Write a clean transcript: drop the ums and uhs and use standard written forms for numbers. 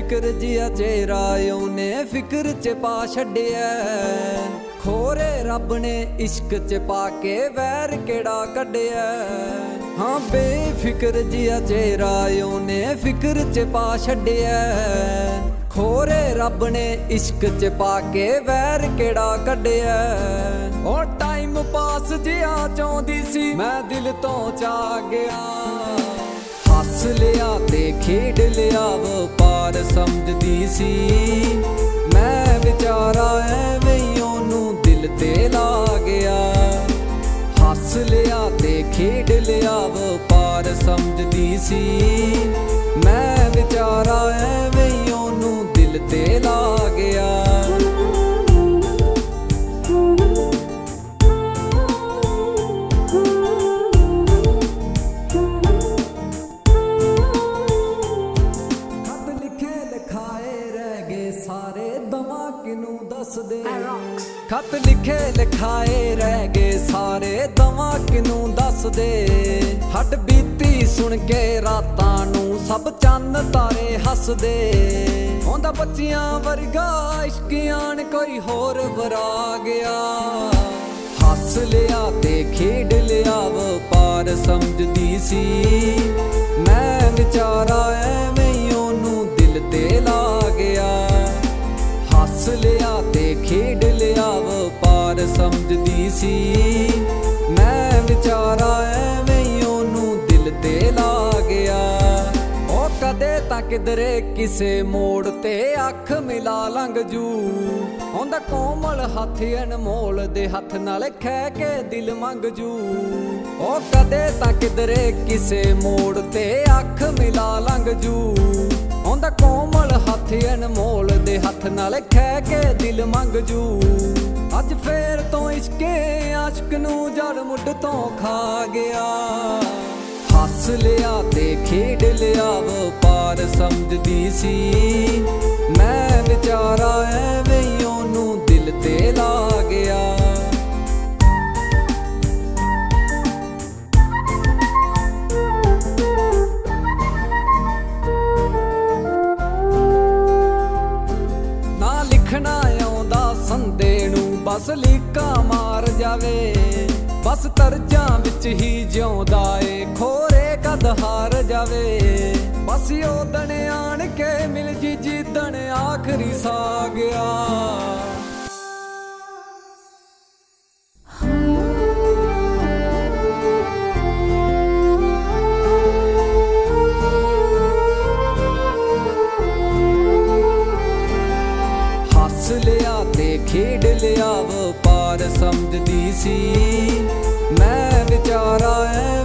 ਫਿਕਰ ਜਿਹਾ ਚਿਹਰਾ ਉਹਨੇ ਫਿਕਰ ਚ ਪਾ ਛੱਡਿਆ। ਖੋਰੇ ਰੱਬ ਨੇ ਇਸ਼ਕ ਚ ਪਾ ਕੇ ਵੈਰ ਕਿਹੜਾ ਕੱਢਿਆ। ਹਾਂ ਬੇਫਿਕਰ ਜਿਹਾ ਚਿਹਰਾ ਉਹਨੇ ਫਿਕਰ ਚ ਪਾ ਛੱਡਿਆ। ਖੋਰੇ ਰੱਬ ਨੇ ਇਸ਼ਕ ਚ ਪਾ ਕੇ ਵੈਰ ਕਿਹੜਾ ਕੱਢਿਆ। ਉਹ ਟਾਈਮ ਪਾਸ ਜਿਹਾ ਚਾਹੁੰਦੀ ਸੀ ਮੈਂ ਦਿਲ ਤੋਂ ਚਾ ਗਿਆ। ਹੱਸ ਲਿਆ ਤੇ ਖੇਡ ਲਿਆ ਵਪਾਰ ਸਮਝਦੀ ਸੀ ਮੈਂ ਵਿਚਾਰਾ ਐਵੇਂ ਉਹਨੂੰ ਦਿਲ ਤੇ ਲਾ ਗਿਆ। ਹੱਸ ਲਿਆ ਤੇ ਖੇਡ ਲਿਆ ਵਪਾਰ ਸਮਝਦੀ ਸੀ ਮੈਂ ਵਿਚਾਰਾ ਐਵੇਂ ਉਹਨੂੰ ਦਿਲ ਤੇ ਲਾ ਗਿਆ। ਸਾਰੇ ਦਵਾਂ ਕਿਨੂੰ ਦੱਸਦੇ। ਖਤ ਲਿਖੇ ਲਿਖਾਏ ਰਹਿ ਗਏ ਸਾਰੇ ਦਵਾਂ ਕਿਨੂੰ ਦੱਸਦੇ। ਹੱਡ ਬੀਤੀ ਸੁਣ ਕੇ ਰਾਤਾਂ ਨੂੰ ਸਭ ਚੰਨ ਤਾਰੇ ਹੱਸਦੇ। ਆਉਂਦਾ ਬੱਚਿਆਂ ਵਰਗਾ ਇਸ਼ਕਿਆਨ ਕੋਈ ਹੋਰ ਵਰਾ ਗਿਆ। ਹੱਸ ਲਿਆ ਤੇ ਖੇਡ ਲਿਆ ਵਪਾਰ ਸਮਝਦੀ ਸੀ ਮੈਂ ਵਿਚਾਰਾ ਐਵੇਂ ਉਹਨੂੰ ਦਿਲ ਤੇ ਲਾ ਗਿਆ। ਹੱਸ ਲਿਆ ਤੇ ਖੇਡ ਲਿਆ ਵਪਾਰ ਸਮਝਦੀ ਸੀ ਮੈਂ ਵਿਚਾਰਾ ਐਵੇਂ ਉਹਨੂੰ ਦਿਲ ਤੇ ਲਾ ਗਿਆ। ਉਹ ਕਦੇ ਤਾਂ ਕਿਧਰੇ ਕਿਸੇ ਮੋੜ ਤੇ ਅੱਖ ਮਿਲਾ ਲੰਘ ਜੂ। ਆਉਂਦਾ ਕੋਮਲ ਹੱਥ ਅਨਮੋਲ ਦੇ ਹੱਥ ਨਾਲ ਖਹਿ ਕੇ ਦਿਲ ਮੰਗ ਜੂ। ਉਹ ਕਦੇ ਤਾਂ ਕਿਧਰੇ ਕਿਸੇ ਮੋੜ ਤੇ ਅੱਖ ਮਿਲਾ ਲੰਘ ਜੂ। ਆਉਂਦਾ ਕੋਮਲ ਹੱਥ ਅਨਮੋਲ ਦੇ ਹੱਥ ਨਾਲ ਖਹਿ ਕੇ ਦਿਲ ਮੰਗ ਜੂ। ਅੱਜ ਫੇਰ ਤੋਂ ਇਸ਼ਕੇ ਆਸ਼ਕ ਨੂੰ ਜੜ ਮੁੱਢ ਤੋਂ ਖਾ ਗਿਆ। ਹੱਸ ਲਿਆ ਤੇ ਖੇਡ ਲਿਆ ਵਪਾਰ ਸਮਝਦੀ ਸੀ ਮੈਂ ਵਿਚਾਰਾ ਐਵੇਂ ਉਹਨੂੰ ਦਿਲ ਤੇ ਲਾ ਗਿਆ। ਲਿਖਣਾ ਆਉਂਦਾ ਸੰਦੇ ਨੂੰ ਬਸ ਲੀਕਾਂ ਮਾਰ ਜਾਵੇ। ਬਸ ਤਰਜਾਂ ਵਿੱਚ ਹੀ ਜਿਉਂਦਾ ਏ ਖੋਰੇ ਕਦ ਹਾਰ ਜਾਵੇ। ਬਸ ਉਦਣ ਆਣ ਕੇ ਮਿਲ ਜੀ ਜਿੱਦਣ ਆਖਰੀ ਸਾ ਗਿਆ। ਹੱਸ ਲਿਆ ਤੇ ਖੇਡ ਲਿਆ ਵਪਾਰ ਸਮਝਦੀ ਸੀ ਮੈਂ ਵਿਚਾਰਾ